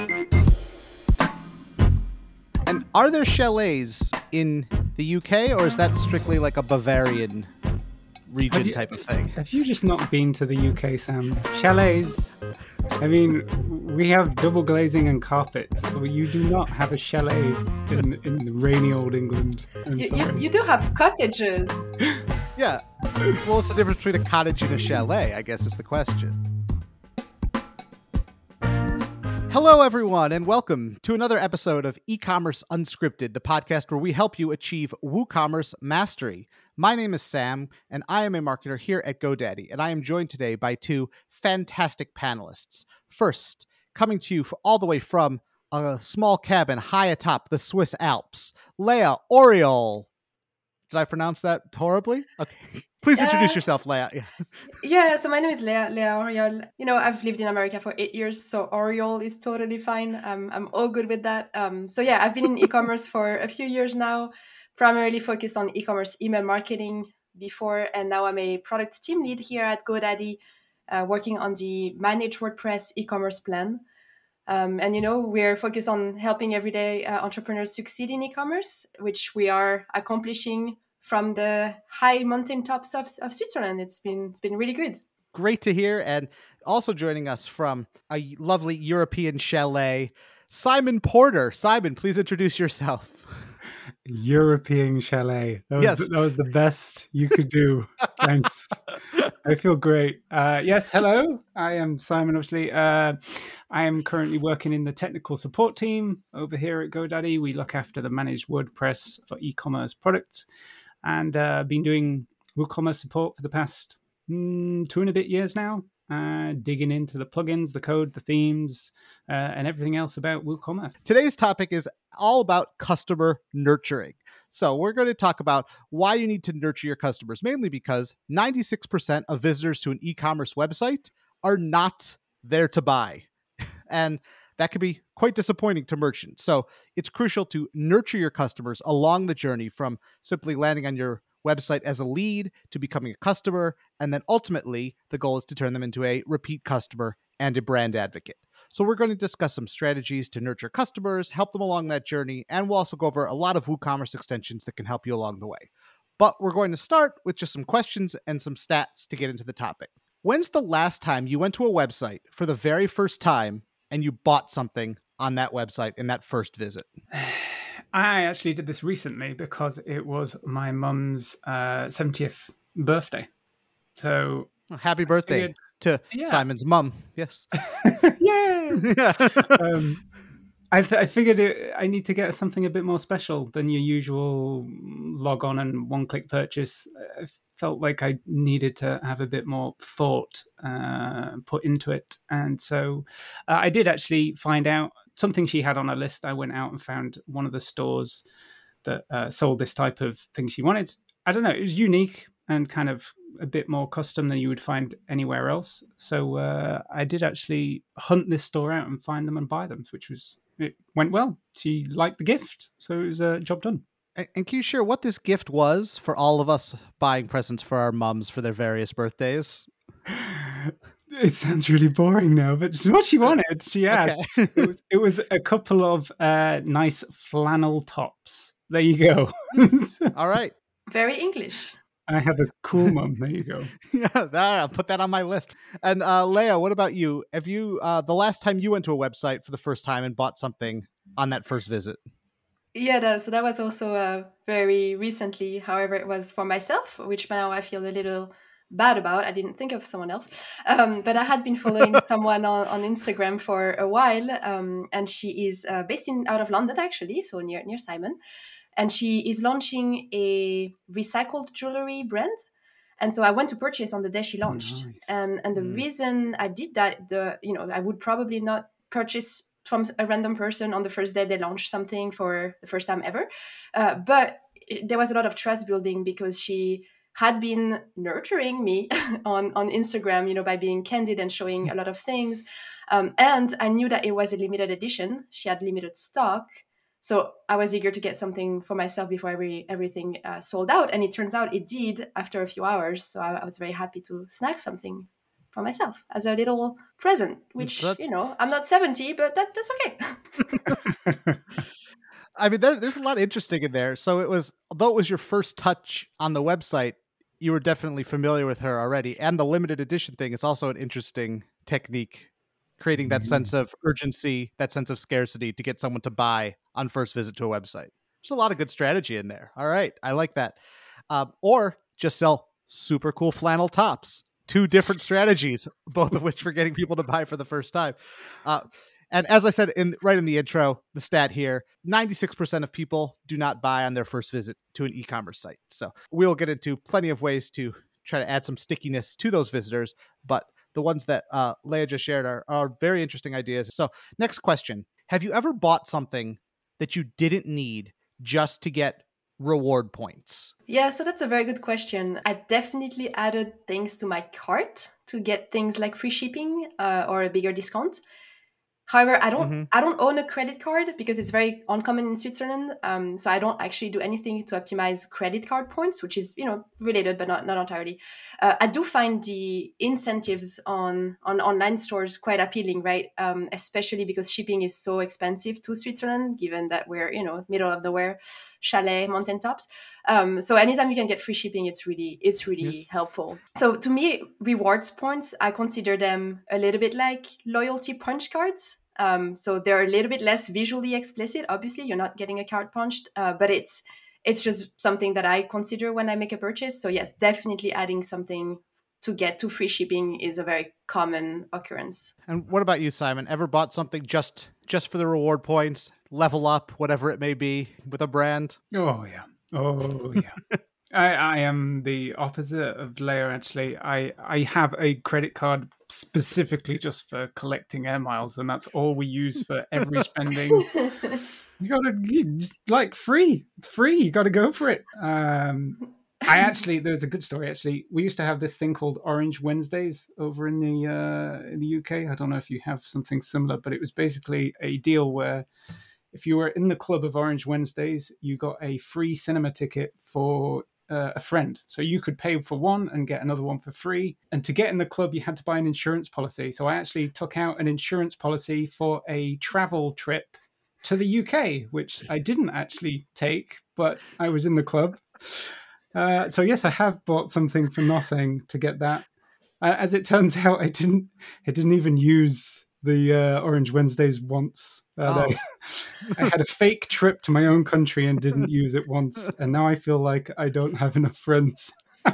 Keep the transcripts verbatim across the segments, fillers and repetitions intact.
And are there chalets in the U K, or is that strictly like a Bavarian region you, type of thing? Have you just not been to the U K, Sam? Chalets. I mean, we have double glazing and carpets. So you do not have a chalet in, in rainy old England. I'm You, sorry. you, you do have cottages. Yeah. Well, what's the difference between a cottage and a chalet, I guess is the question. Hello, everyone, and welcome to another episode of E-Commerce Unscripted, the podcast where we help you achieve WooCommerce mastery. My name is Sam, and I am a marketer here at GoDaddy, and I am joined today by two fantastic panelists. First, coming to you all the way from a small cabin high atop the Swiss Alps, Leah Oriol. Did I pronounce that horribly? Okay. Please introduce Uh, yourself, Leah. Yeah. Yeah, so my name is Leah, Leah Oriol. You know, I've lived in America for eight years, so Oriol is totally fine. I'm, I'm all good with that. Um, so yeah, I've been in e-commerce for a few years now, primarily focused on e-commerce email marketing before, and now I'm a product team lead here at GoDaddy, uh, working on the Managed WordPress e-commerce plan. Um, and, you know, we're focused on helping everyday uh, entrepreneurs succeed in e-commerce, which we are accomplishing from the high mountaintops of, of Switzerland. It's been it's been really good. Great to hear. And also joining us from a lovely European chalet, Simon Porter. Simon, please introduce yourself. European chalet. That was, Yes. the, that was the best you could do. Thanks. I feel great. Uh, yes, hello. I am Simon, obviously. Uh, I am currently working in the technical support team over here at GoDaddy. We look after the managed WordPress for e-commerce products, and uh, been doing WooCommerce support for the past mm, two and a bit years now, uh, digging into the plugins, the code, the themes, uh, and everything else about WooCommerce. Today's topic is all about customer nurturing. So we're going to talk about why you need to nurture your customers, mainly because ninety-six percent of visitors to an e-commerce website are not there to buy. And that can be quite disappointing to merchants. So it's crucial to nurture your customers along the journey from simply landing on your website as a lead to becoming a customer. And then ultimately, the goal is to turn them into a repeat customer and a brand advocate. So we're going to discuss some strategies to nurture customers, help them along that journey, and we'll also go over a lot of WooCommerce extensions that can help you along the way. But we're going to start with just some questions and some stats to get into the topic. When's the last time you went to a website for the very first time and you bought something on that website in that first visit? I actually did this recently because it was my mum's uh, seventieth birthday. So happy birthday figured, to yeah. Simon's mum. Yes. Yay! Yeah. um, I, th- I figured it, I need to get something a bit more special than your usual log on and one click purchase. I felt like I needed to have a bit more thought uh, put into it. And so uh, I did actually find out something she had on her list. I went out and found one of the stores that uh, sold this type of thing she wanted. I don't know, it was unique and kind of a bit more custom than you would find anywhere else. So uh, I did actually hunt this store out and find them and buy them, which was, it went well. She liked the gift, so it was a job done. And can you share what this gift was for all of us buying presents for our mums for their various birthdays? It sounds really boring now, but just what she wanted, she asked. Okay. it, was, it was a couple of uh, nice flannel tops. There you go. All right. Very English. I have a cool mum. There you go. Yeah, that, I'll put that on my list. And uh, Leah, what about you? Have you uh, the last time you went to a website for the first time and bought something on that first visit? Yeah, that, so that was also uh, very recently. However, it was for myself, which now I feel a little bad about. I didn't think of someone else. Um, but I had been following someone on, on Instagram for a while. Um, and she is uh, based in out of London, actually, so near near Simon. And she is launching a recycled jewelry brand. And so I went to purchase on the day she launched. Nice. And and the Mm. reason I did that, the you know, I would probably not purchase from a random person on the first day they launched something for the first time ever. Uh, but it, there was a lot of trust building because she had been nurturing me on, on Instagram, you know, by being candid and showing a lot of things. Um, and I knew that it was a limited edition. She had limited stock. So I was eager to get something for myself before every, everything uh, sold out. And it turns out it did after a few hours. So I, I was very happy to snag something for myself as a little present, which, That- you know, I'm not seventy, but that, that's okay. I mean, there, there's a lot interesting in there. So it was, although it was your first touch on the website, you were definitely familiar with her already. And the limited edition thing is also an interesting technique, creating that Mhm. sense of urgency, that sense of scarcity to get someone to buy on first visit to a website. There's a lot of good strategy in there. All right. I like that. Um, or just sell super cool flannel tops. Two different strategies, both of which for getting people to buy for the first time. Uh, and as I said in right in the intro, the stat here, ninety-six percent of people do not buy on their first visit to an e-commerce site. So we'll get into plenty of ways to try to add some stickiness to those visitors. But the ones that uh, Leah just shared are, are very interesting ideas. So next question. Have you ever bought something that you didn't need just to get reward points? Yeah, so that's a very good question. I definitely added things to my cart to get things like free shipping uh, or a bigger discount. However, I don't Mm-hmm. I don't own a credit card because it's very uncommon in Switzerland. Um, so I don't actually do anything to optimize credit card points, which is, you know, related but not not entirely. Uh, I do find the incentives on on online stores quite appealing, right? Um, especially because shipping is so expensive to Switzerland, given that we're, you know, middle of nowhere, chalet, mountaintops. Um, so anytime you can get free shipping, it's really it's really Yes. helpful. So to me, rewards points, I consider them a little bit like loyalty punch cards. Um, so they're a little bit less visually explicit. Obviously, you're not getting a card punched, uh, but it's it's just something that I consider when I make a purchase. So yes, definitely adding something to get to free shipping is a very common occurrence. And what about you, Simon? Ever bought something just just for the reward points, level up, whatever it may be, with a brand? Oh yeah. Oh yeah. I, I am the opposite of Leia, actually. I, I have a credit card specifically just for collecting air miles, and that's all we use for every spending. You gotta you just like free. It's free. You gotta go for it. Um, I actually, there's a good story. Actually, we used to have this thing called Orange Wednesdays over in the uh, in the U K. I don't know if you have something similar, but it was basically a deal where if you were in the club of Orange Wednesdays, you got a free cinema ticket for uh, a friend. So you could pay for one and get another one for free. And to get in the club, you had to buy an insurance policy. So I actually took out an insurance policy for a travel trip to the U K, which I didn't actually take, but I was in the club. Uh, so yes, I have bought something for nothing to get that. Uh, as it turns out, I didn't. I didn't even use the uh, Orange Wednesdays once. Uh, Oh. I, I had a fake trip to my own country and didn't use it once, and now I feel like I don't have enough friends.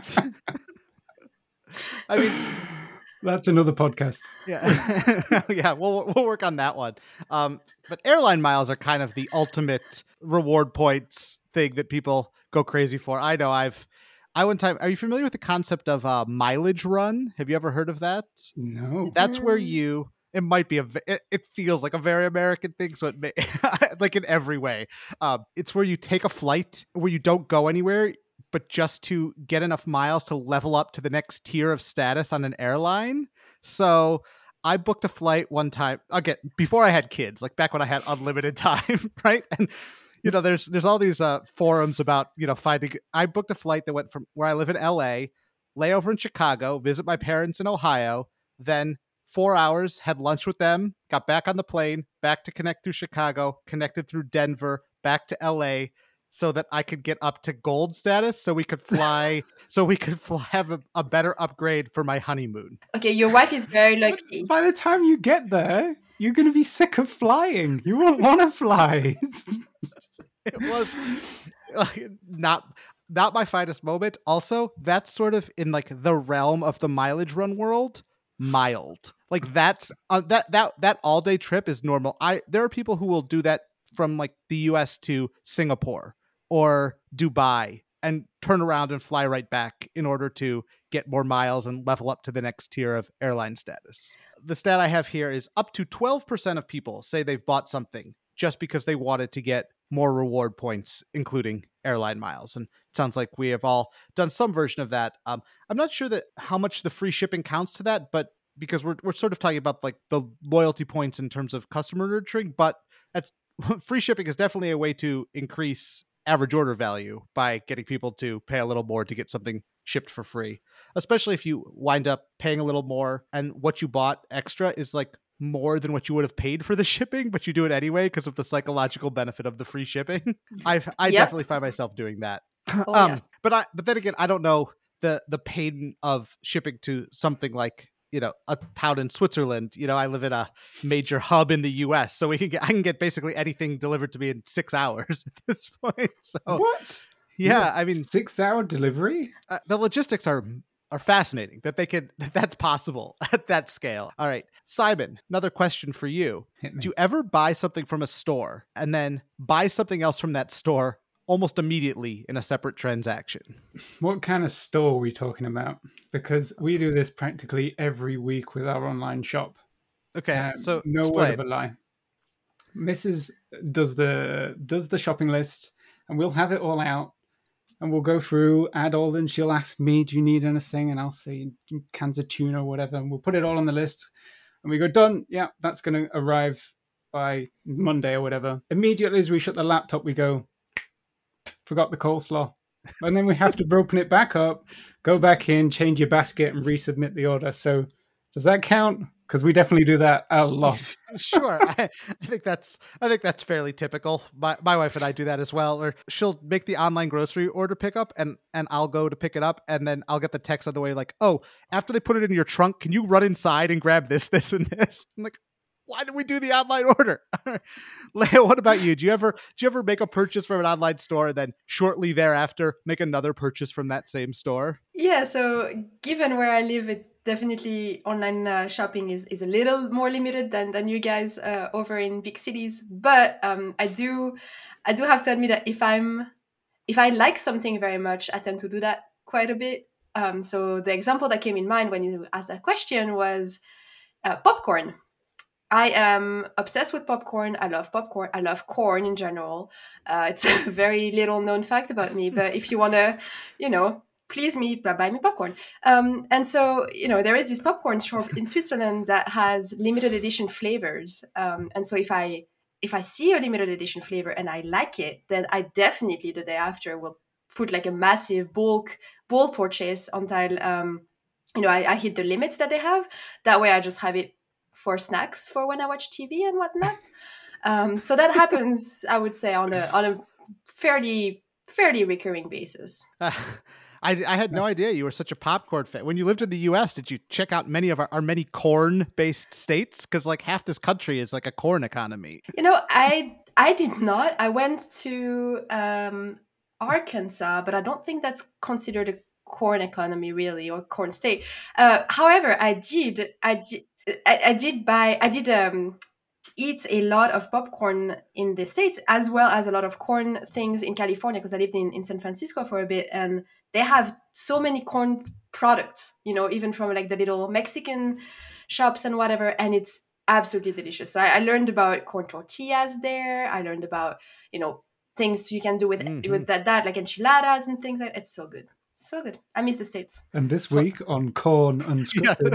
I mean, that's another podcast. yeah, yeah, we'll we'll work on that one. Um, but airline miles are kind of the ultimate reward points thing that people go crazy for. I know I've. I one time. Are you familiar with the concept of uh, mileage run? Have you ever heard of that? No. That's where you. It might be a. It, it feels like a very American thing, so it may, like in every way. Um, it's where you take a flight where you don't go anywhere, but just to get enough miles to level up to the next tier of status on an airline. So I booked a flight one time. Again, before I had kids, like back when I had unlimited time, right? And you know, there's there's all these uh, forums about you know finding. I booked a flight that went from where I live in L A, layover in Chicago, visit my parents in Ohio, then four hours, had lunch with them, got back on the plane, back to connect through Chicago, connected through Denver, back to L A, so that I could get up to gold status, so we could fly, so we could fly, have a, a better upgrade for my honeymoon. Okay, your wife is very lucky. By the time you get there, you're going to be sick of flying. You won't want to fly. It was like, not not my finest moment. Also, that's sort of in like the realm of the mileage run world. Mild, like that's uh, that that that all day trip is normal. I there are people who will do that from like the U S to Singapore or Dubai and turn around and fly right back in order to get more miles and level up to the next tier of airline status. The stat I have here is up to twelve percent of people say they've bought something just because they wanted to get more reward points, including airline miles. And it sounds like we have all done some version of that. Um, I'm not sure that how much the free shipping counts to that, but because we're we're sort of talking about like the loyalty points in terms of customer nurturing, but that's, free shipping is definitely a way to increase average order value by getting people to pay a little more to get something shipped for free, especially if you wind up paying a little more and what you bought extra is like more than what you would have paid for the shipping, but you do it anyway because of the psychological benefit of the free shipping. I've, I Yep. definitely find myself doing that. Oh, um, yes. but I, but then again, I don't know the the pain of shipping to something like, you know, a town in Switzerland. You know, I live in a major hub in the U S, so we can get I can get basically anything delivered to me in six hours at this point. So What? yeah, I mean, six-hour delivery? uh, the logistics are are fascinating that they could that that's possible at that scale. All right, Simon, another question for you. Hit me. Do you ever buy something from a store and then buy something else from that store almost immediately in a separate transaction? What kind of store are we talking about? Because we do this practically every week with our online shop. Okay, Um, so no explain. word of a lie. Missus does the does the shopping list, and we'll have it all out, and we'll go through, add all, and she'll ask me, "Do you need anything?" And I'll say, "Cans of tuna or whatever," and we'll put it all on the list, and we go, "Done. Yeah, that's going to arrive by Monday or whatever." Immediately as we shut the laptop, we go, "Forgot the coleslaw." And then we have to open it back up, go back in, change your basket, and resubmit the order. So does that count? Because we definitely do that a lot. Sure, I, I think that's I think that's fairly typical. My my wife and I do that as well. Or she'll make the online grocery order pickup, and and I'll go to pick it up, and then I'll get the text on the way like, "Oh, after they put it in your trunk, can you run inside and grab this, this, and this?" I'm like, why did we do the online order? Leia, what about you? Do you ever do you ever make a purchase from an online store and then shortly thereafter make another purchase from that same store? Yeah, so given where I live, it definitely online uh, shopping is, is a little more limited than, than you guys uh, over in big cities. But um, I do I do have to admit that if I'm if I like something very much, I tend to do that quite a bit. Um, so the example that came in mind when you asked that question was uh, popcorn. I am obsessed with popcorn. I love popcorn. I love corn in general. Uh, it's a very little known fact about me, but if you want to, you know, please me, buy me popcorn. Um, and so, you know, there is this popcorn shop in Switzerland that has limited edition flavors. Um, and so if I if I see a limited edition flavor and I like it, then I definitely the day after will put like a massive bulk bulk purchase until um, you know I, I hit the limits that they have. That way, I just have it for snacks for when I watch T V and whatnot. Um, so that happens, I would say, on a on a fairly fairly recurring basis. Uh, I, I had no idea you were such a popcorn fan. When you lived in the U S, did you check out many of our, our many corn-based states? Because like half this country is like a corn economy. You know, I I did not. I went to um, Arkansas, but I don't think that's considered a corn economy really, or corn state. Uh, however, I did I did I, I did buy I did um eat a lot of popcorn in the States, as well as a lot of corn things in California, because I lived in, in San Francisco for a bit, and they have so many corn products, you know, even from like the little Mexican shops and whatever, and it's absolutely delicious. So I, I learned about corn tortillas there. I learned about, you know, things you can do with Mhm. with that, that like enchiladas and things like that. It's so good. So good. I miss the States. And this So- week on Corn Unscripted.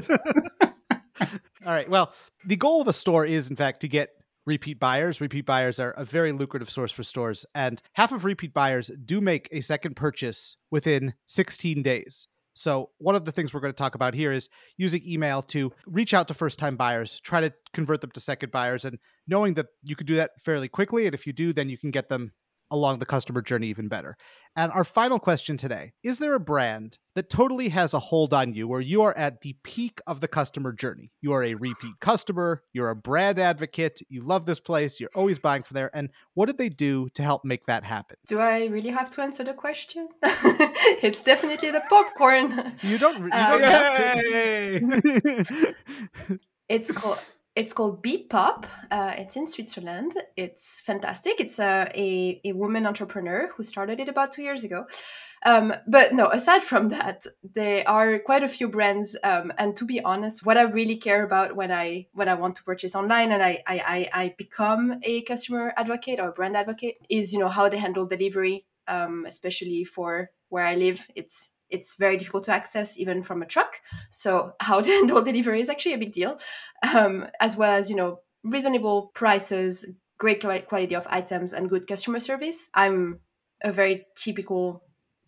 All right. Well, the goal of a store is, in fact, to get repeat buyers. Repeat buyers are a very lucrative source for stores, and half of repeat buyers do make a second purchase within sixteen days. So one of the things we're going to talk about here is using email to reach out to first-time buyers, try to convert them to second buyers, and knowing that you can do that fairly quickly. And if you do, then you can get them along the customer journey even better. And our final question today, is there a brand that totally has a hold on you where you are at the peak of the customer journey? You are a repeat customer, you're a brand advocate, you love this place, you're always buying from there. And what did they do to help make that happen? Do I really have to answer the question? It's definitely the popcorn. You don't, you Uh, don't Yay! have to. It's called it's called Beat Pop. Uh, it's in Switzerland. It's fantastic. It's a, a a woman entrepreneur who started it about two years ago. Um, but no, aside from that, there are quite a few brands. Um, and to be honest, what I really care about when I when I want to purchase online and I I, I, I become a customer advocate or brand advocate is, you know, how they handle delivery, um, especially for where I live. It's it's very difficult to access even from a truck. So how to handle delivery is actually a big deal, um, as well as, you know, reasonable prices, great quality of items, and good customer service. I'm a very typical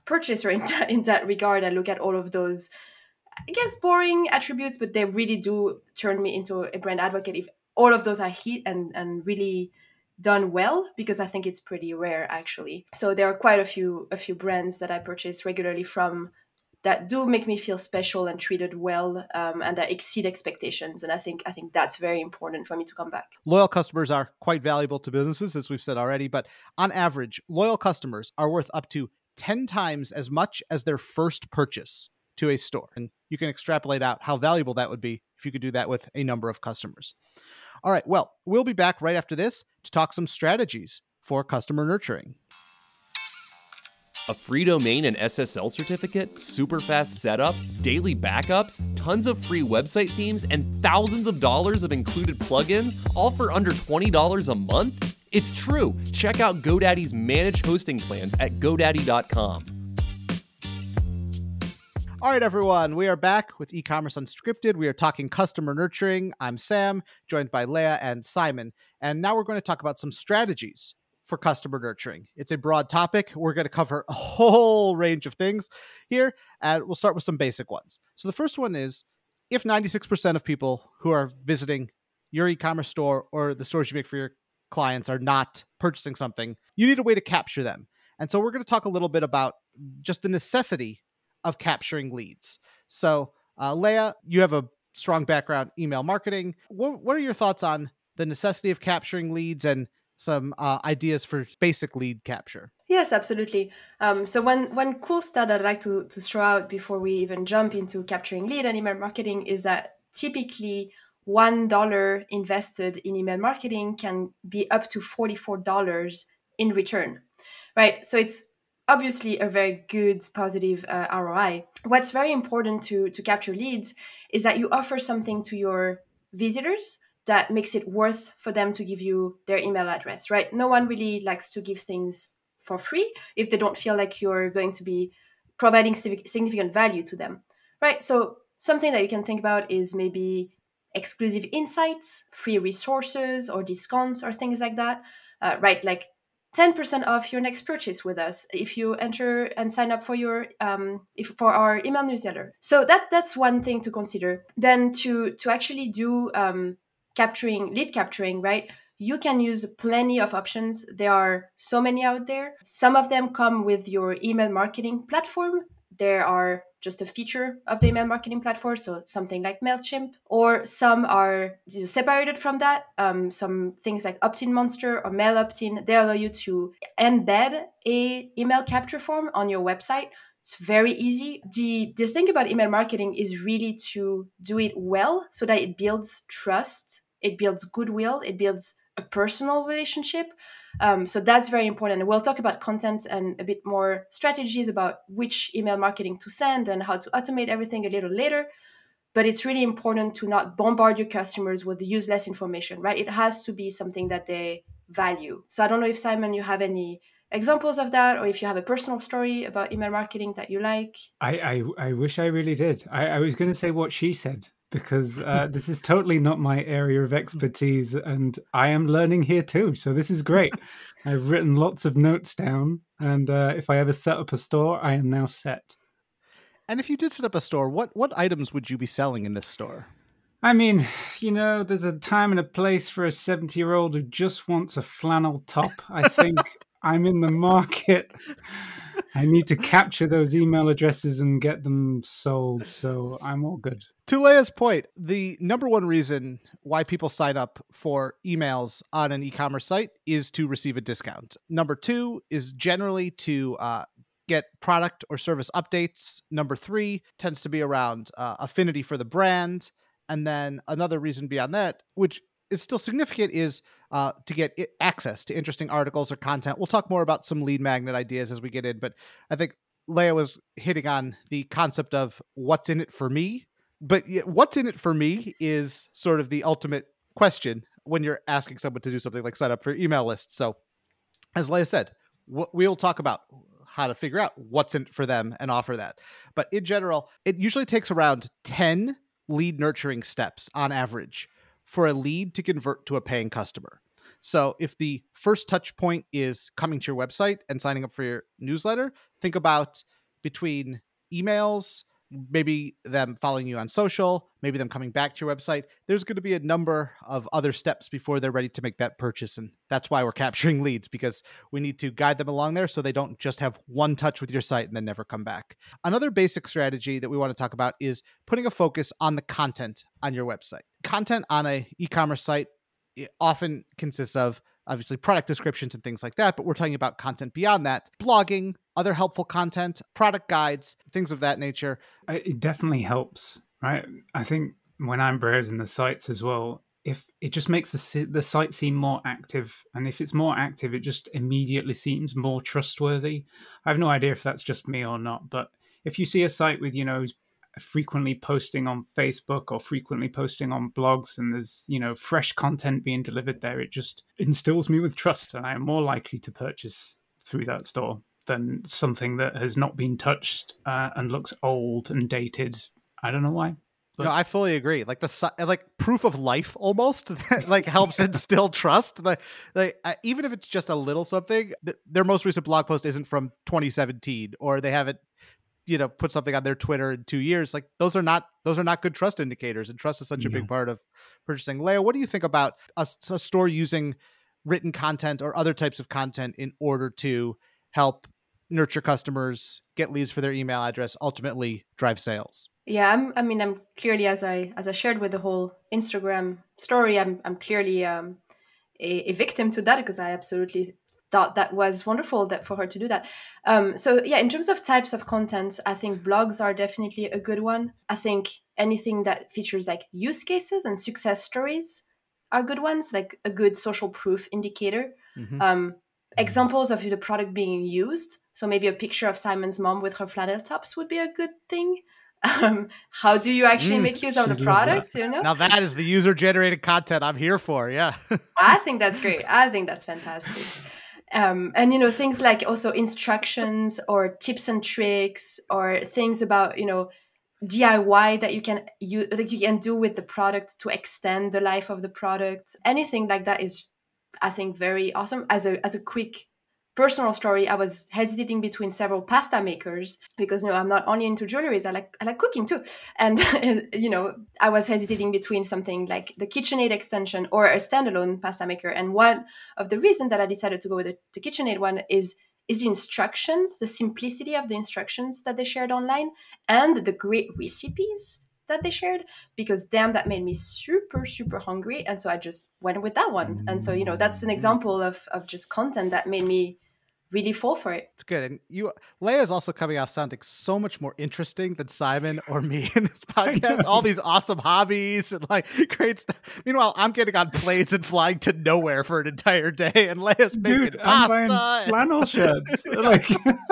purchaser in that, in that regard. I look at all of those, I guess, boring attributes, but they really do turn me into a brand advocate if all of those are hit and, and really done well, because I think it's pretty rare actually. So there are quite a few a few brands that I purchase regularly from that do make me feel special and treated well, um, and that exceed expectations. And I think I think that's very important for me to come back. Loyal customers are quite valuable to businesses, as we've said already, but on average, loyal customers are worth up to ten times as much as their first purchase to a store. And you can extrapolate out how valuable that would be if you could do that with a number of customers. All right, well, we'll be back right after this to talk some strategies for customer nurturing. A free domain and S S L certificate, super fast setup, daily backups, tons of free website themes, and thousands of dollars of included plugins, all for under twenty dollars a month? It's true. Check out GoDaddy's managed hosting plans at GoDaddy dot com. All right, everyone, we are back with E-Commerce Unscripted. We are talking customer nurturing. I'm Sam, joined by Leah and Simon. And now we're going to talk about some strategies for customer nurturing. It's a broad topic. We're going to cover a whole range of things here, and we'll start with some basic ones. So the first one is, if ninety-six percent of people who are visiting your e-commerce store or the stores you make for your clients are not purchasing something, you need a way to capture them. And so we're going to talk a little bit about just the necessity of capturing leads. So, uh, Leah, you have a strong background in email marketing. What, what are your thoughts on the necessity of capturing leads and some uh, ideas for basic lead capture? Yes, absolutely. Um, so one one cool stat I'd like to, to throw out before we even jump into capturing lead and email marketing is that typically one dollar invested in email marketing can be up to forty-four dollars in return, right? So it's obviously a very good, positive uh, R O I. What's very important to, to capture leads is that you offer something to your visitors that makes it worth for them to give you their email address, right? No one really likes to give things for free if they don't feel like you're going to be providing significant value to them, right? So something that you can think about is maybe exclusive insights, free resources or discounts or things like that, uh, right? Like ten percent off your next purchase with us if you enter and sign up for your um, if for our email newsletter. So that that's one thing to consider. Then to to actually do um, capturing, lead capturing, right? You can use plenty of options. There are so many out there. Some of them come with your email marketing platform. There are just a feature of the email marketing platform, so something like MailChimp, or some are separated from that. Um, some things like Opt-in Monster or Mail Opt-in, they allow you to embed a email capture form on your website. It's very easy. The, the thing about email marketing is really to do it well so that it builds trust, it builds goodwill, it builds a personal relationship. Um, so that's very important. We'll talk about content and a bit more strategies about which email marketing to send and how to automate everything a little later. But it's really important to not bombard your customers with useless information, right? It has to be something that they value. So I don't know if, Simon, you have any examples of that, or if you have a personal story about email marketing that you like. I I, I wish I really did. I, I was going to say what she said, because uh, this is totally not my area of expertise, and I am learning here too. So this is great. I've written lots of notes down, and uh, if I ever set up a store, I am now set. And if you did set up a store, what what items would you be selling in this store? I mean, you know, there's a time and a place for a seventy-year-old who just wants a flannel top. I think I'm in the market. I need to capture those email addresses and get them sold, so I'm all good. To Leah's point, the number one reason why people sign up for emails on an e-commerce site is to receive a discount. Number two is generally to uh, get product or service updates. Number three tends to be around uh, affinity for the brand. And then another reason beyond that, which is still significant, is uh, to get I- access to interesting articles or content. We'll talk more about some lead magnet ideas as we get in, but I think Leah was hitting on the concept of what's in it for me. But what's in it for me is sort of the ultimate question when you're asking someone to do something like sign up for email lists. So as Leah said, we'll talk about how to figure out what's in it for them and offer that. But in general, it usually takes around ten lead nurturing steps on average for a lead to convert to a paying customer. So if the first touch point is coming to your website and signing up for your newsletter, think about between emails, maybe them following you on social, maybe them coming back to your website. There's going to be a number of other steps before they're ready to make that purchase. And that's why we're capturing leads, because we need to guide them along there so they don't just have one touch with your site and then never come back. Another basic strategy that we want to talk about is putting a focus on the content on your website. Content on an e-commerce site, it often consists of obviously product descriptions and things like that, but we're talking about content beyond that, blogging, other helpful content, product guides, things of that nature. It definitely helps, right? I think when I'm browsing the sites as well, if it just makes the the site seem more active, and if it's more active, it just immediately seems more trustworthy. I have no idea if that's just me or not, but if you see a site with, you know, frequently posting on Facebook or frequently posting on blogs, and there's, you know, fresh content being delivered there, it just instills me with trust, and I am more likely to purchase through that store than something that has not been touched uh, and looks old and dated. I don't know why. But... No, I fully agree. Like the like proof of life almost like helps instill trust. Like, like uh, even if it's just a little something, th- their most recent blog post isn't from twenty seventeen, or they haven't, you know, put something on their Twitter in two years. Like those are not those are not good trust indicators, and trust is such a Yeah. big part of purchasing. Leah, what do you think about a, a store using written content or other types of content in order to help nurture customers, get leads for their email address, ultimately drive sales? Yeah, I'm, I mean, I'm clearly, as I as I shared with the whole Instagram story, I'm I'm clearly um, a, a victim to that, because I absolutely thought that was wonderful that for her to do that. Um, so yeah, in terms of types of content, I think blogs are definitely a good one. I think anything that features like use cases and success stories are good ones, like a good social proof indicator. Mm-hmm. Um, examples of the product being used. So maybe a picture of Simon's mom with her flannel tops would be a good thing. Um, how do you actually Mm, make use of the she'd love product? You know, Now that is the user-generated content I'm here for. Yeah. I think that's great. I think that's fantastic. Um, and, you know, things like also instructions or tips and tricks, or things about, you know, D I Y that you can you that you can do with the product to extend the life of the product. Anything like that is, I think, very awesome. As a as a quick personal story, I was hesitating between several pasta makers because, you know, I'm not only into jewelries, I like I like cooking too. And, you know, I was hesitating between something like the KitchenAid extension or a standalone pasta maker. And one of the reasons that I decided to go with the, the KitchenAid one is is the instructions, the simplicity of the instructions that they shared online, and the great recipes that they shared, because damn, that made me super, super hungry. And so I just went with that one. And so, you know, that's an example of, of just content that made me really fall for it. It's good. And you, Leah is also coming off sounding so much more interesting than Simon or me in this podcast. All these awesome hobbies and like great stuff. Meanwhile, I'm getting on planes and flying to nowhere for an entire day, and Leia's making Dude, I'm buying pasta. flannel shirts. Like,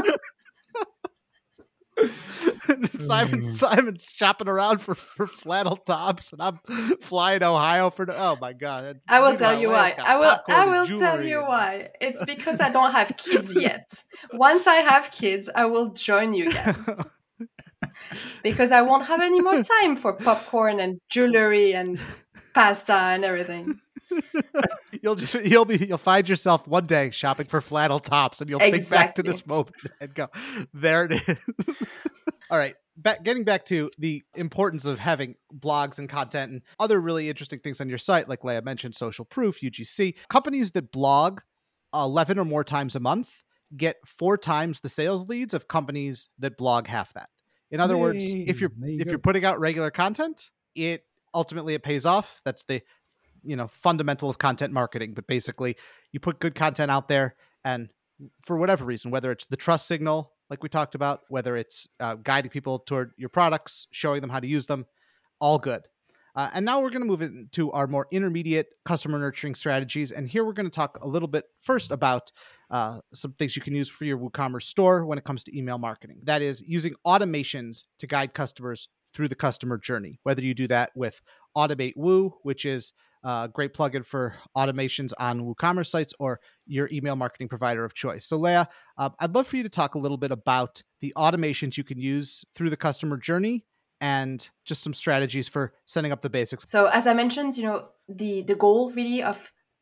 Simon, Simon's shopping around for, for flannel tops, and I'm flying to Ohio for. Oh my god! I will Meanwhile, tell you Leia's why. got I will. popcorn I and will tell jewelry you and- why. It's because I don't have kids yet. Once I have kids, I will join you guys. Because I won't have any more time for popcorn and jewelry and pasta and everything. You'll just you'll be you'll find yourself one day shopping for flannel tops, and you'll think back to Exactly. this moment and go, "There it is." All right, back, getting back to the importance of having blogs and content and other really interesting things on your site, like Leah mentioned, social proof, U G C. Companies that blog eleven or more times a month get four times the sales leads of companies that blog half that. In other words, Yay, if you're there you if go. you're putting out regular content, it ultimately it pays off. That's the you know fundamental of content marketing. But basically, you put good content out there, and for whatever reason, whether it's the trust signal, like we talked about, whether it's uh, guiding people toward your products, showing them how to use them, all good. Uh, and now we're going to move into our more intermediate customer nurturing strategies. And here we're going to talk a little bit first about uh, some things you can use for your WooCommerce store when it comes to email marketing. That is using automations to guide customers through the customer journey. Whether you do that with Automate Woo, which is a great plugin for automations on WooCommerce sites, or your email marketing provider of choice. So Leah, uh, I'd love for you to talk a little bit about the automations you can use through the customer journey and just some strategies for setting up the basics. So as I mentioned, you know, the the goal really of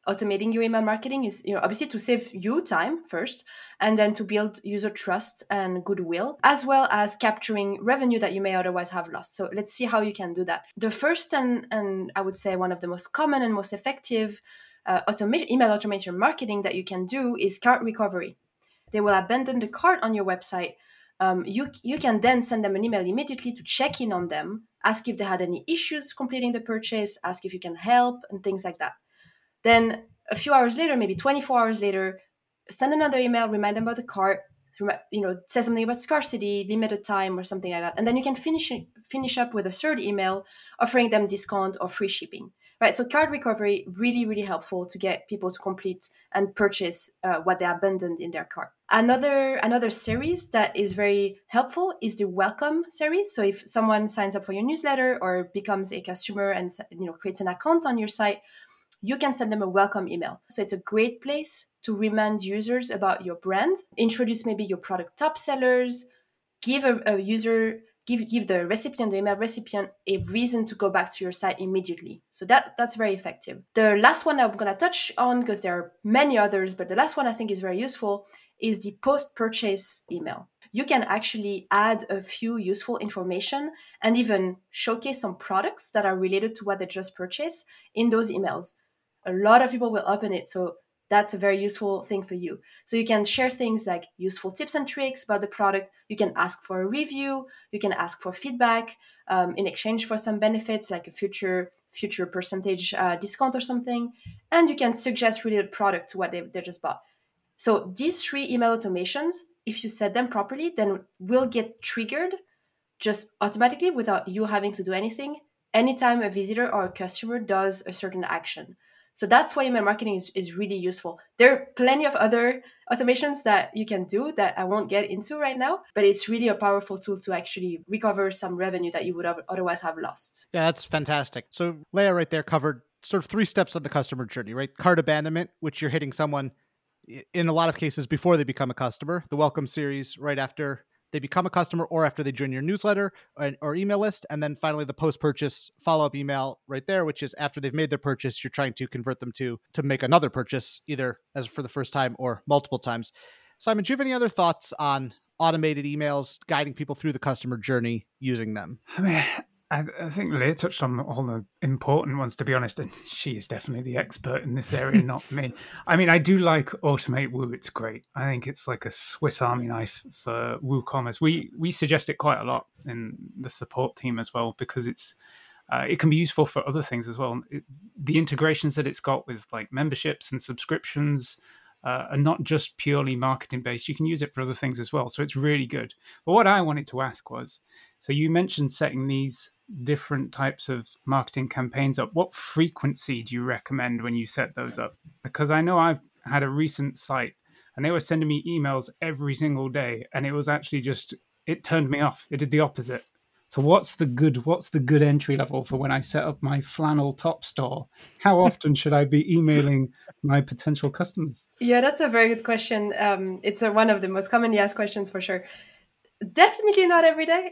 automating your email marketing is, you know, obviously to save you time first, and then to build user trust and goodwill, as well as capturing revenue that you may otherwise have lost. So let's see how you can do that. The first and, and I would say one of the most common and most effective uh, automate, email automation marketing that you can do is cart recovery. They will abandon the cart on your website. Um, you, you can then send them an email immediately to check in on them, ask if they had any issues completing the purchase, ask if you can help, and things like that. Then a few hours later, maybe twenty-four hours later, send another email, remind them about the cart, you know, say something about scarcity, limited time, or something like that. And then you can finish finish up with a third email offering them discount or free shipping. Right, so cart recovery, really, really helpful to get people to complete and purchase uh, what they abandoned in their cart. Another another series that is very helpful is the welcome series. So if someone signs up for your newsletter or becomes a customer and, you know, creates an account on your site, you can send them a welcome email. So it's a great place to remind users about your brand, introduce maybe your product top sellers, give a, a user Give give the recipient, the email recipient, a reason to go back to your site immediately. So that that's very effective. The last one I'm going to touch on, because there are many others, but the last one I think is very useful, is the post-purchase email. You can actually add a few useful information and even showcase some products that are related to what they just purchased in those emails. A lot of people will open it, so that's a very useful thing for you. So you can share things like useful tips and tricks about the product. You can ask for a review. You can ask for feedback um, in exchange for some benefits, like a future future percentage uh, discount or something. And you can suggest related product to what they, they just bought. So these three email automations, if you set them properly, then will get triggered just automatically without you having to do anything anytime a visitor or a customer does a certain action. So that's why email marketing is, is really useful. There are plenty of other automations that you can do that I won't get into right now, but it's really a powerful tool to actually recover some revenue that you would have otherwise have lost. Yeah, that's fantastic. So Leah right there covered sort of three steps on the customer journey, right? Cart abandonment, which you're hitting someone in a lot of cases before they become a customer. The welcome series right after they become a customer or after they join your newsletter or, or email list. And then finally the post-purchase follow-up email right there, which is after they've made their purchase, you're trying to convert them to, to make another purchase, either as for the first time or multiple times. Simon, do you have any other thoughts on automated emails, guiding people through the customer journey using them? I mean, I, I think Leah touched on all the important ones, to be honest, and she is definitely the expert in this area, not me. I mean, I do like Automate Woo. It's great. I think it's like a Swiss Army knife for WooCommerce. We we suggest it quite a lot in the support team as well, because it's uh, it can be useful for other things as well. It, the integrations that it's got with like memberships and subscriptions uh, are not just purely marketing based. You can use it for other things as well. So it's really good. But what I wanted to ask was, so you mentioned setting these different types of marketing campaigns up. What frequency do you recommend when you set those up? Because I know I've had a recent site and they were sending me emails every single day, and it was actually just, it turned me off. It did the opposite. So what's the good what's the good entry level for when I set up my flannel top store? How often should I be emailing my potential customers? Yeah, that's a very good question. Um, it's a, one of the most commonly asked questions for sure. Definitely not every day.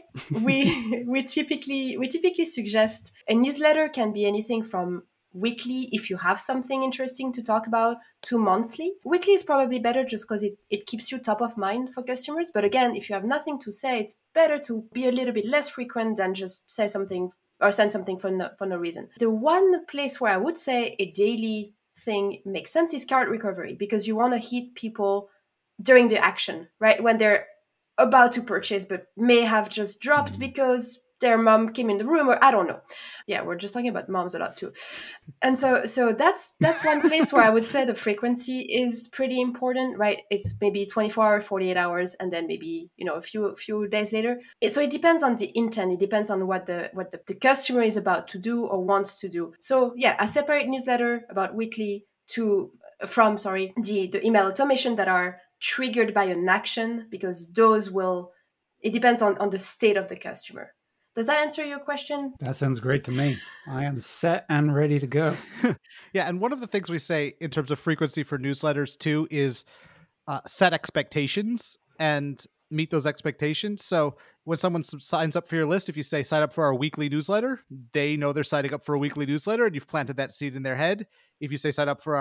We we typically we typically suggest a newsletter can be anything from weekly if you have something interesting to talk about to monthly. Weekly is probably better just because it, it keeps you top of mind for customers. But again, if you have nothing to say, it's better to be a little bit less frequent than just say something or send something for no, for no reason. The one place where I would say a daily thing makes sense is cart recovery, because you want to hit people during the action, right? When they're about to purchase but may have just dropped because their mom came in the room, or I don't know. Yeah, we're just talking about moms a lot too. And so so that's that's one place where I would say the frequency is pretty important, right? It's maybe twenty-four hours, forty-eight hours, and then maybe, you know, a few few days later. So it depends on the intent. It depends on what the what the, the customer is about to do or wants to do. So yeah, a separate newsletter about weekly to from sorry the the email automation that are triggered by an action, because those will, it depends on, on the state of the customer. Does that answer your question? That sounds great to me. I am set and ready to go. Yeah, and one of the things we say in terms of frequency for newsletters too is uh, set expectations and meet those expectations. So when someone signs up for your list, if you say sign up for our weekly newsletter, they know they're signing up for a weekly newsletter and you've planted that seed in their head. If you say sign up for our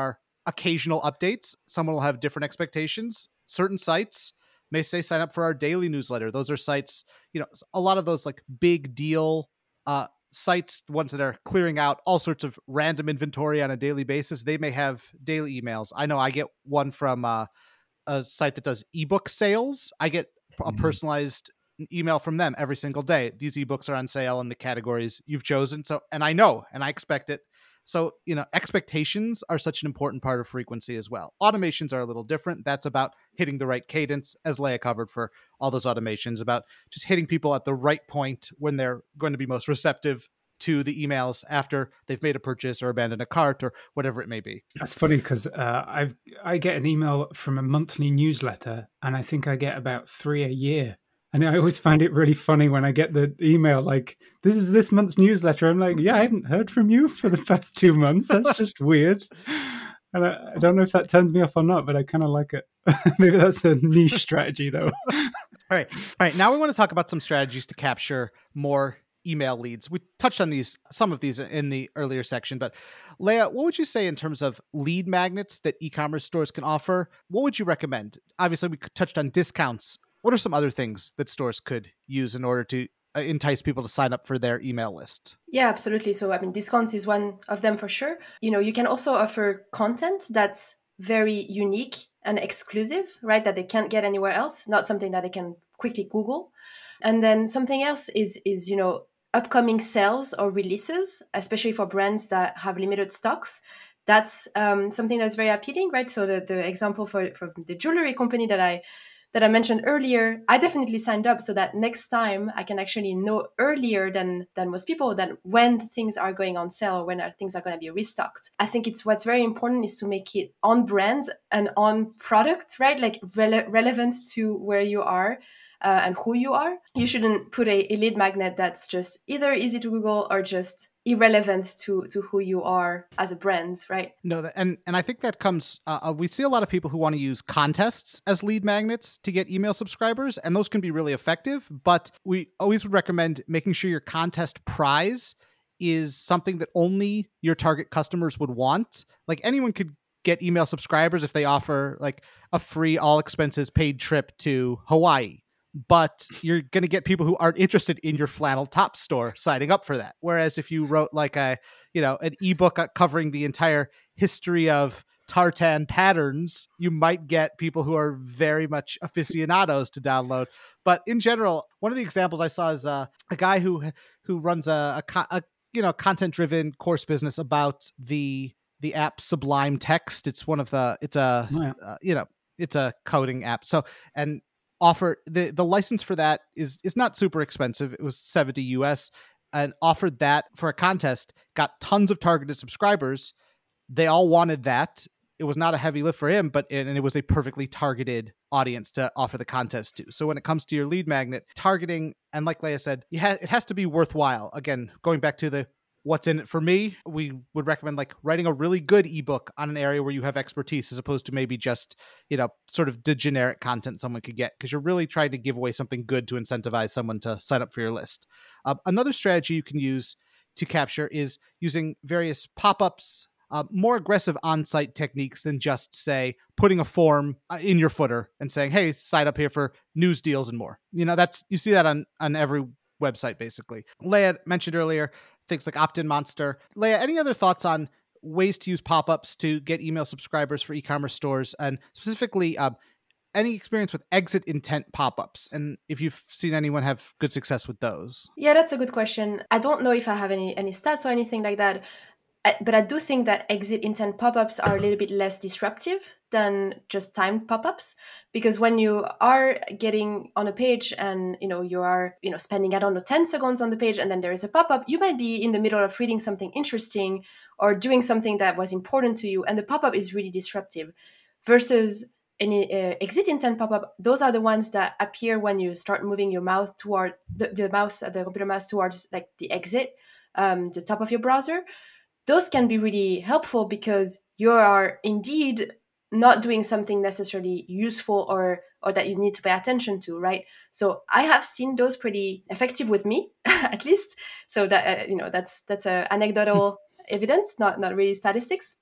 occasional updates. Someone will have different expectations. Certain sites may say sign up for our daily newsletter. Those are sites, you know, a lot of those like big deal uh, sites, ones that are clearing out all sorts of random inventory on a daily basis. They may have daily emails. I know I get one from uh, a site that does ebook sales. I get a Mm-hmm. personalized email from them every single day. These ebooks are on sale in the categories you've chosen. So, and I know, and I expect it. So, you know, expectations are such an important part of frequency as well. Automations are a little different. That's about hitting the right cadence, as Leah covered for all those automations, about just hitting people at the right point when they're going to be most receptive to the emails after they've made a purchase or abandoned a cart or whatever it may be. That's funny because uh, I've I get an email from a monthly newsletter, and I think I get about three a year. And I always find it really funny when I get the email like, "This is this month's newsletter." I'm like, "Yeah, I haven't heard from you for the past two months. That's just weird." And I, I don't know if that turns me off or not, but I kind of like it. Maybe that's a niche strategy, though. All right, all right. Now we want to talk about some strategies to capture more email leads. We touched on these, some of these in the earlier section, but Leah, what would you say in terms of lead magnets that e-commerce stores can offer? What would you recommend? Obviously, we touched on discounts. What are some other things that stores could use in order to uh, entice people to sign up for their email list? Yeah, absolutely. So, I mean, discounts is one of them for sure. You know, you can also offer content that's very unique and exclusive, right? That they can't get anywhere else, not something that they can quickly Google. And then something else is, is, you know, upcoming sales or releases, especially for brands that have limited stocks. That's um, something that's very appealing, right? So the, the example for, for the jewelry company that I that I mentioned earlier, I definitely signed up so that next time I can actually know earlier than than most people that when things are going on sale or when are, things are going to be restocked. I think it's what's very important is to make it on brand and on product, right? Like rele- relevant to where you are. Uh, and who you are. You shouldn't put a, a lead magnet that's just either easy to Google or just irrelevant to to who you are as a brand, right? No, and and I think that comes. Uh, we see a lot of people who want to use contests as lead magnets to get email subscribers, and those can be really effective. But we always would recommend making sure your contest prize is something that only your target customers would want. Like anyone could get email subscribers if they offer like a free all expenses paid trip to Hawaii. But you're going to get people who aren't interested in your flannel top store signing up for that. Whereas if you wrote like a, you know, an ebook covering the entire history of tartan patterns, you might get people who are very much aficionados to download. But in general, one of the examples I saw is uh, a guy who who runs a, a, a you know content driven course business about the the app Sublime Text. It's one of the it's a Oh, yeah. uh, you know it's a coding app. So and offer the the license for that is is not super expensive. It was seventy U S and offered that for a contest, got tons of targeted subscribers. They all wanted that. It was not a heavy lift for him, but and it was a perfectly targeted audience to offer the contest to. So when it comes to your lead magnet targeting, and like Leah said, you ha- it has to be worthwhile. Again, going back to the what's in it for me, we would recommend like writing a really good ebook on an area where you have expertise as opposed to maybe just, you know, sort of the generic content someone could get, because you're really trying to give away something good to incentivize someone to sign up for your list. Uh, another strategy you can use to capture is using various pop-ups, uh, more aggressive on-site techniques than just, say, putting a form in your footer and saying, hey, sign up here for news deals and more. You know, that's you see that on, on every website, basically. Leah mentioned earlier things like Opt-in Monster. Leah, any other thoughts on ways to use pop-ups to get email subscribers for e-commerce stores, and specifically um, any experience with exit intent pop-ups, and if you've seen anyone have good success with those? Yeah, that's a good question. I don't know if I have any any stats or anything like that, I, but I do think that exit intent pop-ups are a little bit less disruptive than just timed pop-ups, because when you are getting on a page and you know you are you know spending I don't know ten seconds on the page and then there is a pop-up, you might be in the middle of reading something interesting or doing something that was important to you, and the pop-up is really disruptive. Versus any uh, exit intent pop-up, those are the ones that appear when you start moving your mouse toward the, the mouse, the computer mouse towards like the exit, um, the top of your browser. Those can be really helpful because you are indeed not doing something necessarily useful or or that you need to pay attention to, right? So I have seen those pretty effective with me, at least. So that uh, you know that's that's a anecdotal evidence, not not really statistics, but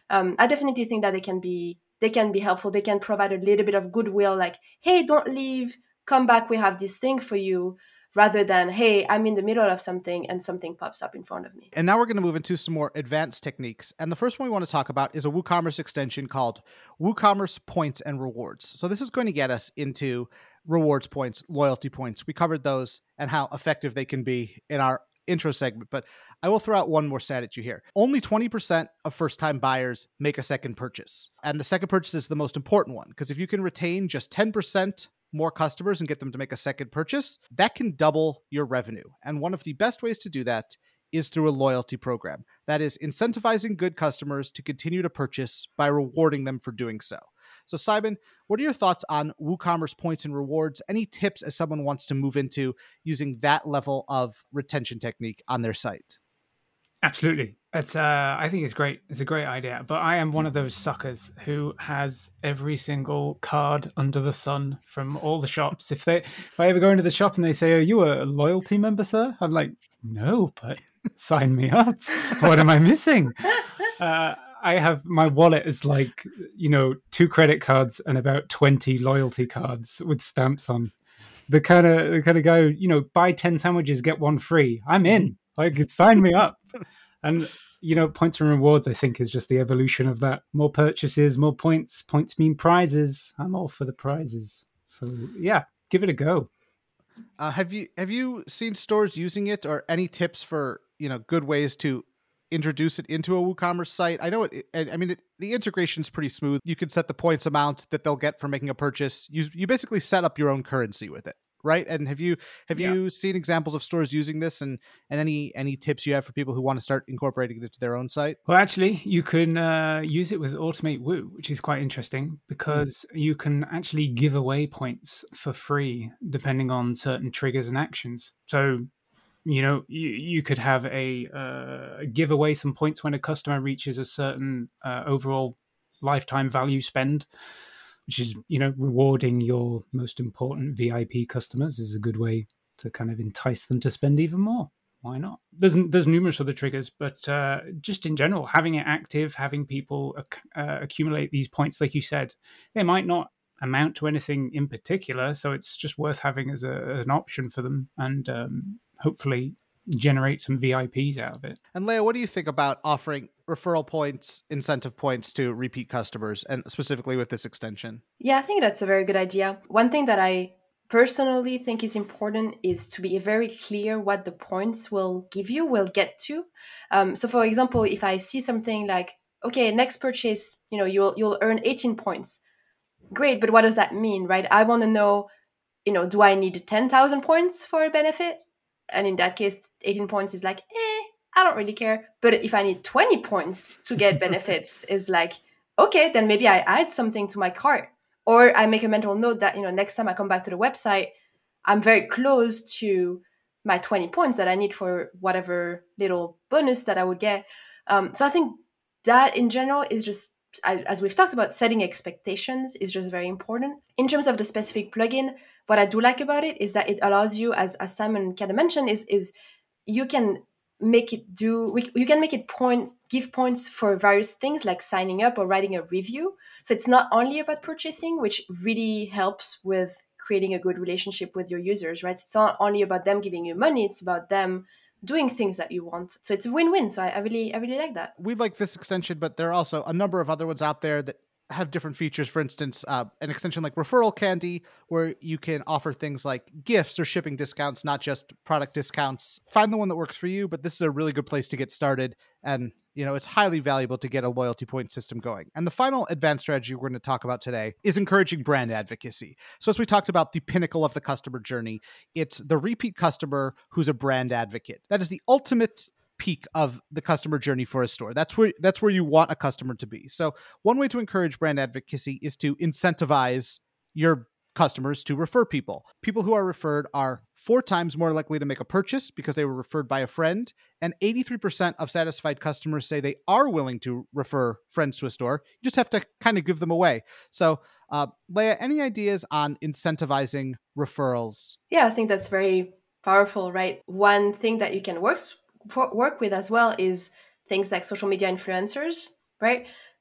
Um, I definitely think that they can be they can be helpful. They can provide a little bit of goodwill, like, hey, don't leave, come back, we have this thing for you, rather than, hey, I'm in the middle of something and something pops up in front of me. And now we're going to move into some more advanced techniques. And the first one we want to talk about is a WooCommerce extension called WooCommerce Points and Rewards. So this is going to get us into rewards points, loyalty points. We covered those and how effective they can be in our intro segment, but I will throw out one more stat at you here. Only twenty percent of first-time buyers make a second purchase. And the second purchase is the most important one, because if you can retain just ten percent more customers and get them to make a second purchase, that can double your revenue. And one of the best ways to do that is through a loyalty program. That is incentivizing good customers to continue to purchase by rewarding them for doing so. So Simon, what are your thoughts on WooCommerce Points and Rewards? Any tips as someone wants to move into using that level of retention technique on their site? Absolutely. It's uh I think it's great. It's a great idea. But I am one of those suckers who has every single card under the sun from all the shops. If they if I ever go into the shop and they say, "Are you a loyalty member, sir?" I'm like, "No, but sign me up. What am I missing?" Uh I have my wallet is like, you know, two credit cards and about twenty loyalty cards with stamps on. The kind of the kind of guy, you know, buy ten sandwiches, get one free. I'm in. Like, sign me up. And, you know, points and rewards, I think, is just the evolution of that. More purchases, more points. Points mean prizes. I'm all for the prizes. So, yeah, give it a go. Uh, have you have you seen stores using it, or any tips for, you know, good ways to introduce it into a WooCommerce site? I know it, I mean, it, the integration is pretty smooth. You can set the points amount that they'll get for making a purchase. You, you basically set up your own currency with it, right? And have you have yeah. you seen examples of stores using this, and and any any tips you have for people who want to start incorporating it into their own site? Well, actually, you can uh, use it with Automate Woo, which is quite interesting, because mm. you can actually give away points for free depending on certain triggers and actions. So, you know, you, you could have a uh, give away some points when a customer reaches a certain uh, overall lifetime value spend, which is, you know, rewarding your most important V I P customers is a good way to kind of entice them to spend even more. Why not? There's there's numerous other triggers, but uh, just in general, having it active, having people uh, accumulate these points, like you said, they might not amount to anything in particular, so it's just worth having as a, an option for them, and um, hopefully generate some V I Ps out of it. And Leah, what do you think about offering referral points, incentive points to repeat customers, and specifically with this extension? Yeah, I think that's a very good idea. One thing that I personally think is important is to be very clear what the points will give you, will get to. Um, so for example, if I see something like, okay, next purchase, you know, you'll you'll earn eighteen points. Great, but what does that mean, right? I want to know, you know, do I need ten thousand points for a benefit? And in that case, eighteen points is like, eh, I don't really care. But if I need twenty points to get benefits, is like, okay, then maybe I add something to my cart. Or I make a mental note that, you know, next time I come back to the website, I'm very close to my twenty points that I need for whatever little bonus that I would get. Um, so I think that in general is just, as we've talked about, setting expectations is just very important. In terms of the specific plugin, what I do like about it is that it allows you, as, as Simon kind of mentioned, is, is you can make it do, you can make it point, give points for various things like signing up or writing a review. So it's not only about purchasing, which really helps with creating a good relationship with your users, right? It's not only about them giving you money, it's about them doing things that you want. So it's a win-win. So I, I really, I really like that. We like this extension, but there are also a number of other ones out there that have different features. For instance, uh, an extension like Referral Candy, where you can offer things like gifts or shipping discounts, not just product discounts. Find the one that works for you, but this is a really good place to get started. And, you know, it's highly valuable to get a loyalty point system going. And the final advanced strategy we're going to talk about today is encouraging brand advocacy. So as we talked about the pinnacle of the customer journey, it's the repeat customer who's a brand advocate. That is the ultimate peak of the customer journey for a store. That's where that's where you want a customer to be. So one way to encourage brand advocacy is to incentivize your customers to refer people. People who are referred are four times more likely to make a purchase because they were referred by a friend, and eighty-three percent of satisfied customers say they are willing to refer friends to a store. You just have to kind of give them away. So uh, Leah, any ideas on incentivizing referrals? Yeah, I think that's very powerful, right? One thing that you can work work with as well is things like social media influencers, right?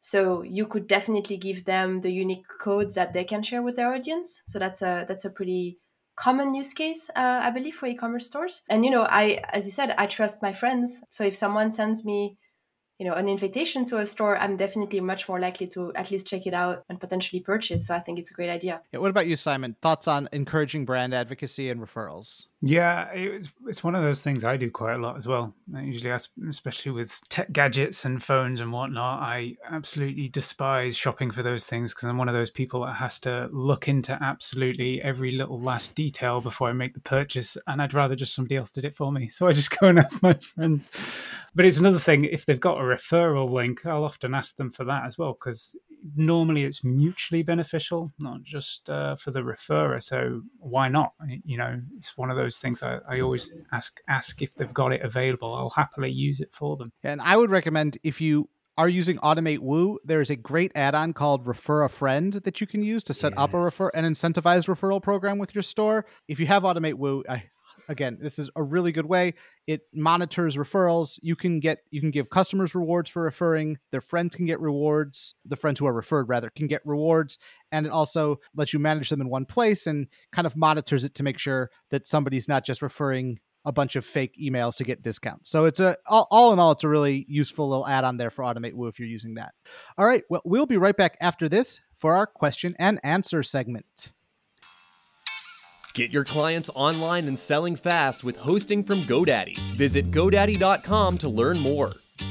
So you could definitely give them the unique code that they can share with their audience. So that's a that's a pretty common use case, uh, I believe, for e-commerce stores. And, you know, I, as you said, I trust my friends. So if someone sends me, you know, an invitation to a store, I'm definitely much more likely to at least check it out and potentially purchase. So I think it's a great idea. Yeah, what about you, Simon? Thoughts on encouraging brand advocacy and referrals? Yeah, it's, it's one of those things I do quite a lot as well. I usually, ask, especially with tech gadgets and phones and whatnot, I absolutely despise shopping for those things because I'm one of those people that has to look into absolutely every little last detail before I make the purchase, and I'd rather just somebody else did it for me. So I just go and ask my friends. But it's another thing, if they've got a referral link, I'll often ask them for that as well, because normally it's mutually beneficial, not just uh, for the referrer. So why not? You know, it's one of those things I, I always ask ask if they've got it available. I'll happily use it for them. And I would recommend, if you are using Automate Woo, there's a great add-on called Refer a Friend that you can use to set yes. up a refer an incentivized referral program with your store. If you have Automate Woo, I, again, this is a really good way. It monitors referrals. You can get you can give customers rewards for referring. Their friends can get rewards. The friends who are referred, rather, can get rewards. And it also lets you manage them in one place and kind of monitors it to make sure that somebody's not just referring a bunch of fake emails to get discounts. So it's a all, all in all, it's a really useful little add-on there for Automate Woo if you're using that. All right, well, we'll be right back after this for our question and answer segment. Get your clients online and selling fast with hosting from GoDaddy. Visit GoDaddy dot com to learn more.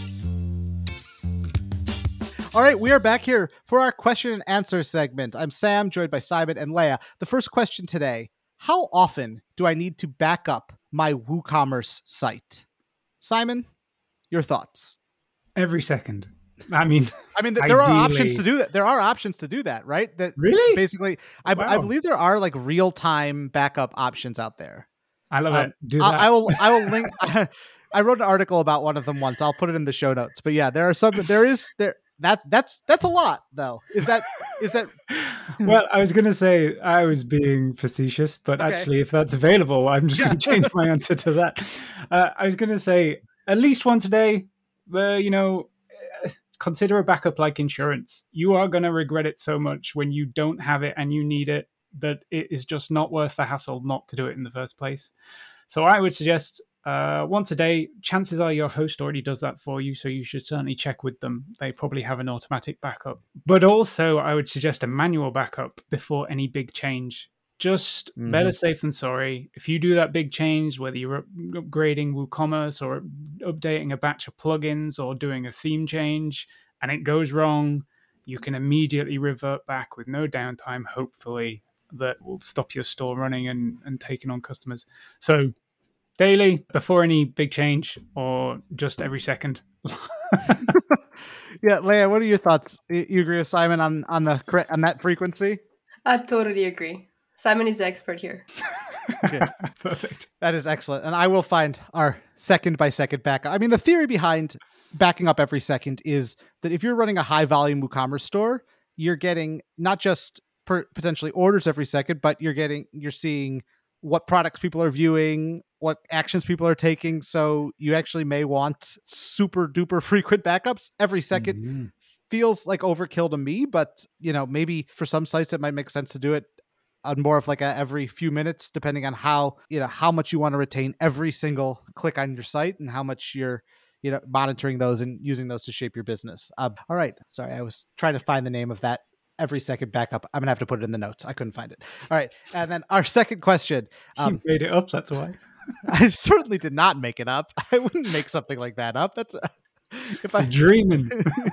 All right, we are back here for our question and answer segment. I'm Sam, joined by Simon and Leah. The first question today: how often do I need to back up my WooCommerce site? Simon, your thoughts? Every second. I mean, I mean, there ideally. are options to do that. There are options to do that, right? That really, basically, I, wow. I believe there are like real-time backup options out there. I love um, it. Do that. I, I will. I will link. I wrote an article about one of them once. I'll put it in the show notes. But yeah, there are some. There is there. That that's that's a lot, though. Is that is that? Well, I was going to say I was being facetious, but okay. actually, if that's available, I'm just going to change my answer to that. Uh, I was going to say at least once a day. Uh, you know. Consider a backup like insurance. You are going to regret it so much when you don't have it and you need it that it is just not worth the hassle not to do it in the first place. So I would suggest uh, once a day. Chances are your host already does that for you, so you should certainly check with them. They probably have an automatic backup. But also I would suggest a manual backup before any big change. Just mm-hmm. better safe than sorry. If you do that big change, whether you're up- upgrading WooCommerce or updating a batch of plugins or doing a theme change and it goes wrong, you can immediately revert back with no downtime, hopefully, that will stop your store running and, and taking on customers. So daily, before any big change, or just every second. Yeah, Leah, what are your thoughts? You agree with Simon on, on, the, on that frequency? I totally agree. Simon is the expert here. Okay. Perfect. That is excellent. And I will find our second by second backup. I mean, the theory behind backing up every second is that if you're running a high volume WooCommerce store, you're getting not just per, potentially orders every second, but you're getting, you're seeing what products people are viewing, what actions people are taking. So you actually may want super duper frequent backups every second. Mm-hmm. Feels like overkill to me, but you know, maybe for some sites it might make sense to do it on more of like a every few minutes, depending on how, you know, how much you want to retain every single click on your site and how much you're, you know, monitoring those and using those to shape your business. Um, all right. Sorry. I was trying to find the name of that every second backup. I'm gonna have to put it in the notes. I couldn't find it. All right. And then our second question. Um, you made it up. That's why. I certainly did not make it up. I wouldn't make something like that up. That's uh, if I'm dreaming.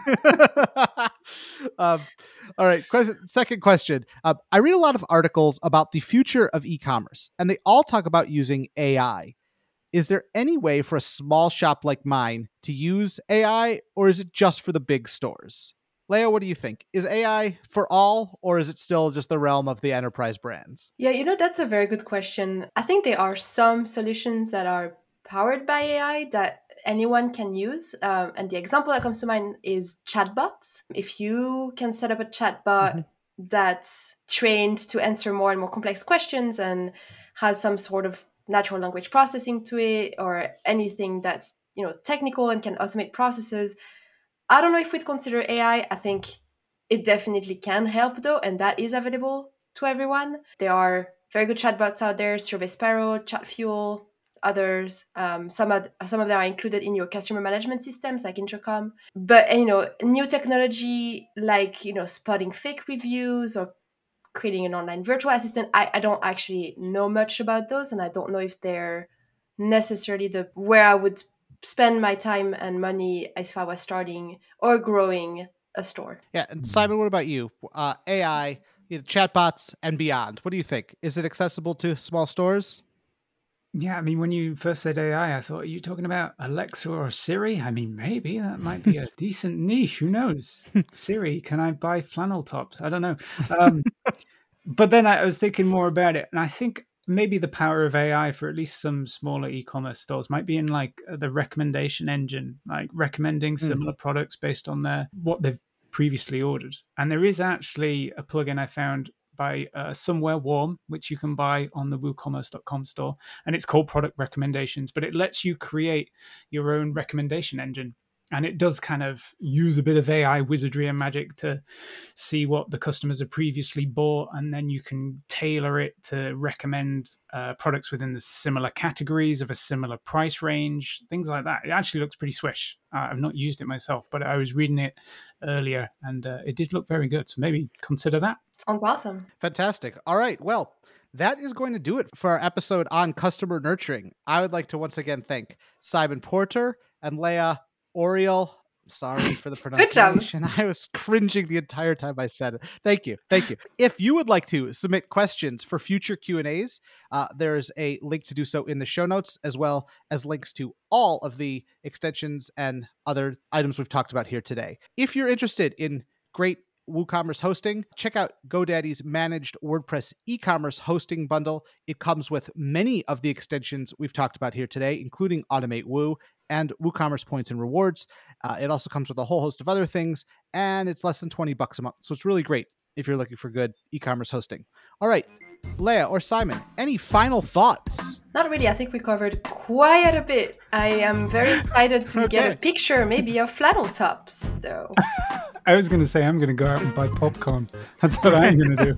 um, all right. Question, second question. Uh, I read a lot of articles about the future of e-commerce, and they all talk about using A I. Is there any way for a small shop like mine to use A I, or is it just for the big stores? Leah, what do you think? Is A I for all, or is it still just the realm of the enterprise brands? Yeah, you know, that's a very good question. I think there are some solutions that are powered by A I that anyone can use. Um, and the example that comes to mind is chatbots. If you can set up a chatbot mm-hmm. that's trained to answer more and more complex questions and has some sort of natural language processing to it, or anything that's, you know, technical and can automate processes, I don't know if we'd consider A I. I think it definitely can help though, and that is available to everyone. There are very good chatbots out there, Survey Sparrow, Chatfuel, others. Um, some of some of them are included in your customer management systems like Intercom. But you know, new technology like you know spotting fake reviews or creating an online virtual assistant, I, I don't actually know much about those, and I don't know if they're necessarily the where I would spend my time and money if I was starting or growing a store. Yeah, and Simon, what about you? Uh, A I, you know, chatbots, and beyond. What do you think? Is it accessible to small stores? Yeah, I mean, when you first said A I, I thought, are you talking about Alexa or Siri? I mean, maybe that might be a decent niche. Who knows? Siri, can I buy flannel tops? I don't know. Um, but then I was thinking more about it, and I think maybe the power of A I for at least some smaller e-commerce stores might be in like the recommendation engine, like recommending similar mm. products based on their what they've previously ordered. And there is actually a plugin I found by uh, Somewhere Warm, which you can buy on the woocommerce dot com store. And it's called Product Recommendations, but it lets you create your own recommendation engine. And it does kind of use a bit of A I wizardry and magic to see what the customers have previously bought. And then you can tailor it to recommend uh, products within the similar categories of a similar price range, things like that. It actually looks pretty swish. Uh, I've not used it myself, but I was reading it earlier and uh, it did look very good. So maybe consider that. Sounds awesome. Fantastic. All right. Well, that is going to do it for our episode on customer nurturing. I would like to once again thank Simon Porter and Leah Oriol. Sorry for the pronunciation. I was cringing the entire time I said it. Thank you. Thank you. If you would like to submit questions for future Q and A's, uh, there's a link to do so in the show notes, as well as links to all of the extensions and other items we've talked about here today. If you're interested in great WooCommerce hosting, check out GoDaddy's managed WordPress e-commerce hosting bundle. It comes with many of the extensions we've talked about here today, including Automate Woo and WooCommerce points and rewards. Uh, it also comes with a whole host of other things, and it's less than twenty bucks a month. So it's really great if you're looking for good e-commerce hosting. All right, Leah or Simon, any final thoughts? Not really. I think we covered quite a bit. I am very excited to okay. get a picture maybe of flannel tops, though. I was going to say I'm going to go out and buy popcorn. That's what I'm going to do.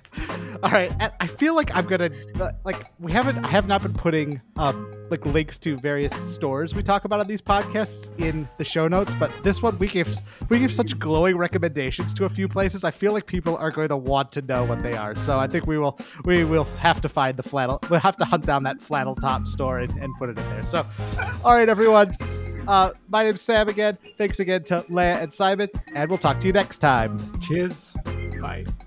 All right. I feel like I'm going to, like, we haven't, I have not been putting, um, like, links to various stores we talk about on these podcasts in the show notes, but this one, we gave, we give such glowing recommendations to a few places. I feel like people are going to want to know what they are. So I think we will, we will have to find the flannel, we'll have to hunt down that flannel top store and, and put it in there. So, all right, everyone. Uh, my name's Sam again. Thanks again to Leah and Simon, and we'll talk to you next time. Cheers. Bye.